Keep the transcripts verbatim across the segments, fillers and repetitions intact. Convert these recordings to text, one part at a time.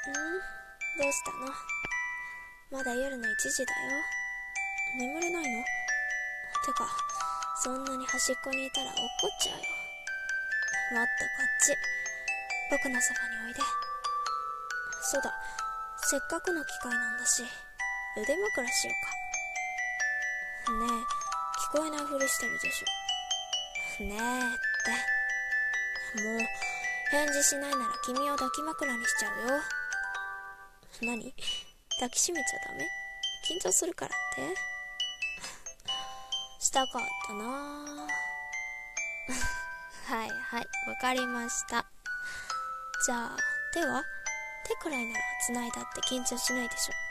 どうしたの？まだ夜のいちじだよ。眠れないの？てか、そんなに端っこにいたら落っこっちゃうよ。もっとこっち、僕のそばにおいで。そうだ、せっかくの機会なんだし、腕枕しようか。ねえ、聞こえないふりしてるでしょ。ねえって。もう、返事しないなら君を抱き枕にしちゃうよ。何？抱きしめちゃダメ？緊張するからって？したかったなはいはい、わかりました。じゃあ、手は？手くらいなら繋いだって緊張しないでしょ。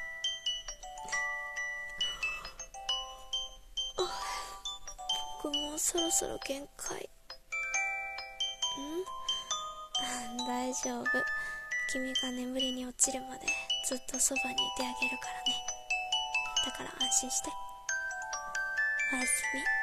僕もそろそろ限界。ん？大丈夫。君が眠りに落ちるまでずっとそばにいてあげるからね。だから安心して。おやすみ。